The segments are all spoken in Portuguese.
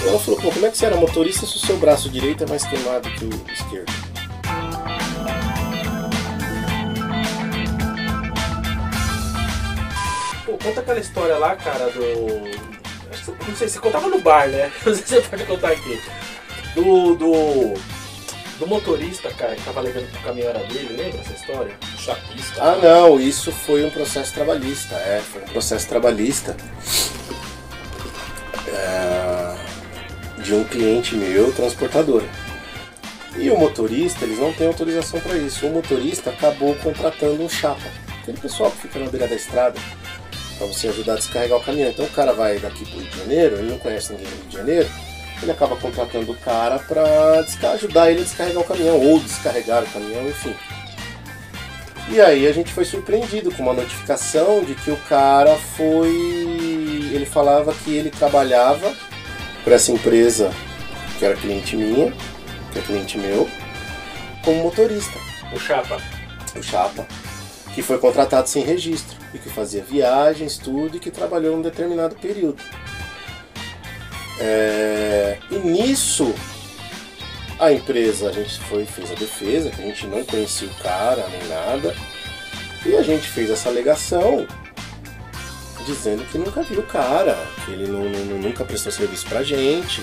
Então ela falou, pô, como é que você era motorista se o seu braço direito é mais queimado que o esquerdo? Pô, conta aquela história lá, cara, não sei, você contava no bar, né? Não sei se você pode contar aqui. Do motorista, cara, que tava alegando que o caminhão era dele, lembra essa história? Chapista. Ah, não, isso foi um processo trabalhista. Foi um processo trabalhista de um cliente meu, transportadora. E o motorista, eles não têm autorização para isso. O motorista acabou contratando um chapa, aquele pessoal que fica na beira da estrada, para você ajudar a descarregar o caminhão. Então o cara vai daqui pro Rio de Janeiro, ele não conhece ninguém no Rio de Janeiro, ele acaba contratando o cara para ajudar ele a descarregar o caminhão, ou descarregar o caminhão, enfim. E aí a gente foi surpreendido com uma notificação de que o cara ele falava que ele trabalhava para essa empresa, que era cliente minha, que é cliente meu, como motorista. O chapa. O chapa, que foi contratado sem registro, e que fazia viagens, tudo, e que trabalhou num determinado período. E nisso, a empresa, a gente fez a defesa, que a gente não conhecia o cara, nem nada, e a gente fez essa alegação, dizendo que nunca viu o cara, que ele nunca prestou serviço pra gente,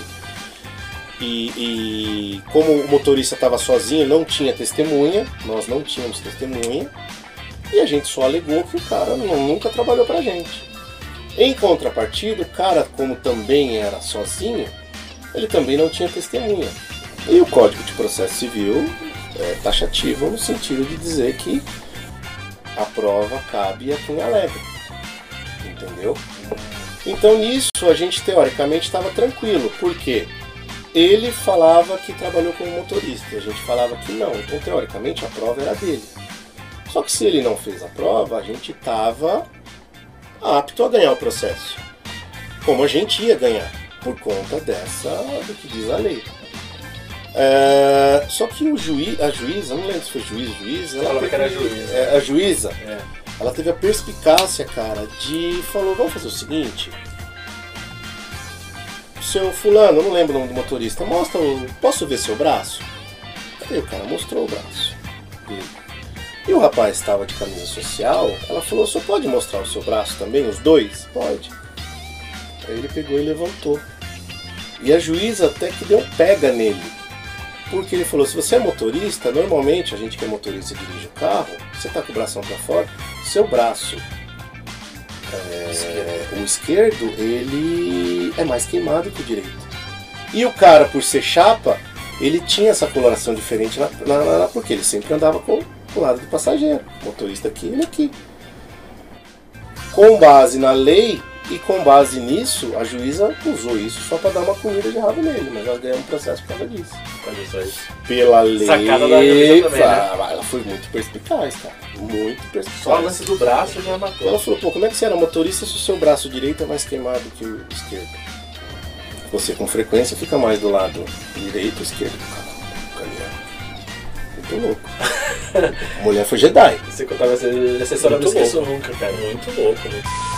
e como o motorista estava sozinho, não tinha testemunha, nós não tínhamos testemunha, e a gente só alegou que o cara nunca trabalhou pra gente. Em contrapartida, o cara, como também era sozinho, ele também não tinha testemunha. E o Código de Processo Civil é taxativo no sentido de dizer que a prova cabe a quem alega. Entendeu? Então nisso a gente teoricamente estava tranquilo, porque ele falava que trabalhou como motorista e a gente falava que não. Então teoricamente a prova era dele. Só que se ele não fez a prova, a gente estava apto a ganhar o processo. Como a gente ia ganhar, por conta do que diz a lei. Só que a juíza, não lembro se foi juiz, ela que era juíza. A juíza, ela teve a perspicácia, cara, falou, vamos fazer o seguinte, seu fulano, eu não lembro o nome do motorista, posso ver seu braço? Aí o cara mostrou o braço. E o rapaz estava de camisa social, ela falou, o senhor pode mostrar o seu braço também, os dois? Pode. Aí ele pegou e levantou. E a juíza até que deu pega nele. Porque ele falou, se você é motorista, normalmente a gente que é motorista e dirige o carro, você tá com o bração para fora, seu braço, o esquerdo, ele é mais queimado que o direito. E o cara, por ser chapa, ele tinha essa coloração diferente porque ele sempre andava com o lado do passageiro, motorista aqui, ele aqui. Com base na lei e com base nisso, a juíza usou isso só para dar uma comida de rabo nele, mas ela ganhou um processo por causa disso. Pela lei, sacada da juíza também, né? Ela foi muito perspicaz, cara, muito perspicaz. Só o lance do braço já matou. Ela falou, pô, como é que você era motorista se o seu braço direito é mais queimado que o esquerdo? Você com frequência fica mais do lado direito ou esquerdo do caminhão. Muito louco. A mulher foi Jedi. Você contava essa história, eu não esqueço nunca, cara. Muito louco, né?